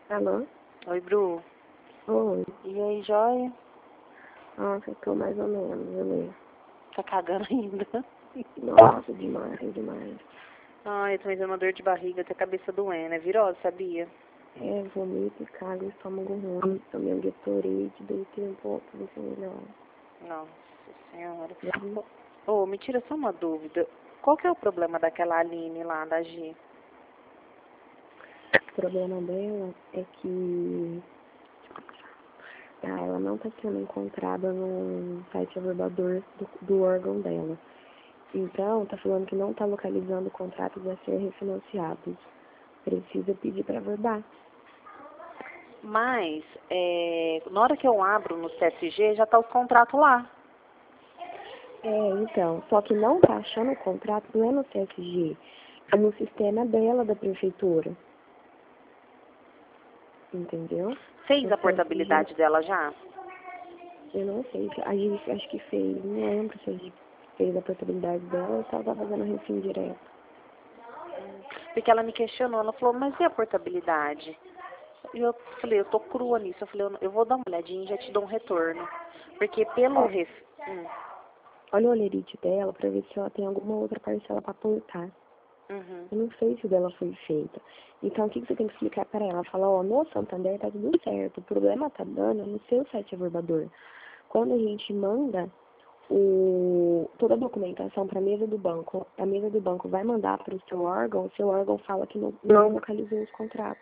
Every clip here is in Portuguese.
Alô? Oi, Bru. Oi. E aí, joia? Nossa, eu tô mais ou menos, Julia. Tá cagando ainda? Nossa, demais. Ai, eu tô me dando uma dor de barriga, até a cabeça doendo. É virose, sabia? É, vomito e cago, estômago ruim, tomei um Gatorade, deitei um pouco, ver se melhor. Nossa senhora. Uhum. Ô, me tira só uma dúvida. Qual que é o problema daquela Aline lá, da G? O problema dela é que ela não tá sendo encontrada no site averbador do órgão dela. Então, tá falando que não tá localizando contratos a ser refinanciados. Precisa pedir pra averbar. Mas, na hora que eu abro no CSG, já tá os contratos lá. É, então, só que não tá achando o contrato, não é no CSG, é no sistema dela, da prefeitura. Entendeu? Fez No a CSG, portabilidade dela já? eu não sei, a gente acho que fez, não lembro se a gente fez a portabilidade dela ou se ela tá fazendo refim direto. Porque ela me questionou, ela falou, mas e a portabilidade? E eu falei, eu tô crua nisso. Eu falei, eu vou dar uma olhadinha e já te dou um retorno. Porque pelo Ó, ref... olha o olerite dela pra ver se ela tem alguma outra parcela pra aportar. Uhum. Eu não sei se o dela foi feita. Então, o que você tem que explicar para ela? Fala, ó, no Santander tá tudo certo, o problema tá dando no seu site averbador. Quando a gente manda toda a documentação para a mesa do banco vai mandar para o seu órgão fala que não localizou os contratos,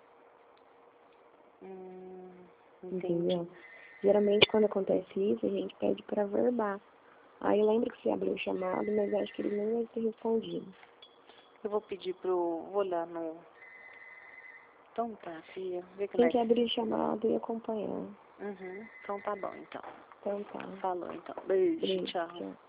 Entendi. entendeu? Geralmente, quando acontece isso, a gente pede para verbar. Aí lembra que você abriu o chamado, mas acho que ele nem vai ter respondido. Eu vou pedir vou olhar no... Então tá, filha. Vê que Tem nós... que abrir o chamado e acompanhar. Uhum. Então tá bom, então. Então tá. Falou, então. Beijo, Beijo, tchau. tchau.